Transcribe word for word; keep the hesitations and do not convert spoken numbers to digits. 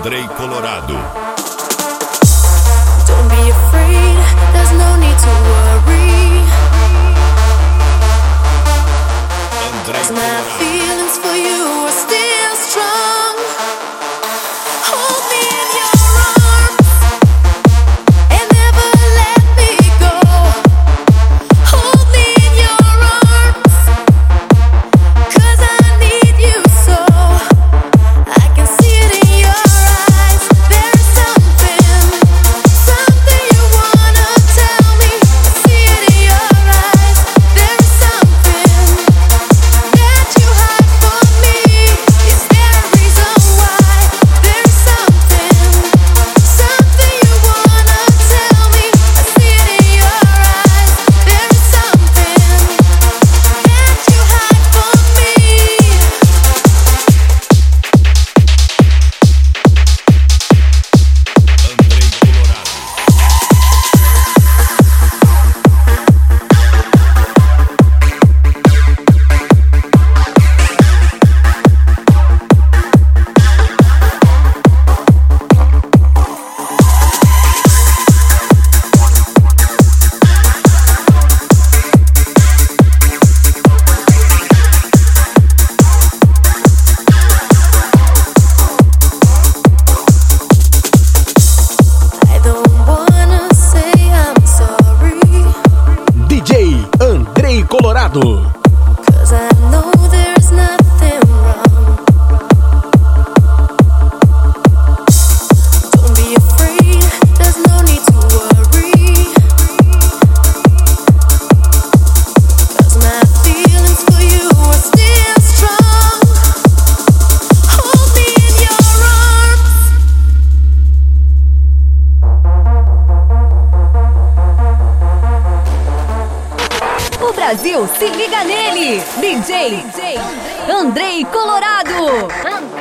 Andrei Colorado. Don't be afraid, there's no need to worry. Andrei Cause my Colorado. feelings for you are still strong. Hold me in your arms and never let me go. Hold me in your arms, cause I need you so. I can see it in your eyes. There's something, something you wanna tell me. I see it in your eyes. There's something that you hide from me. Is there a reason why? There's something, something you wanna tell me. I see it in your eyes. There's something that you hide from me. Andrei Colorado. I don't wanna say I'm sorry, D J Andrei Colorado. cause I know there's nothing wrong. Don't be afraid, there's no need to worry. Cause my feelings for you are still strong. Hold me in your arms. O Brasil se liga nele. D J Andrei Colorado.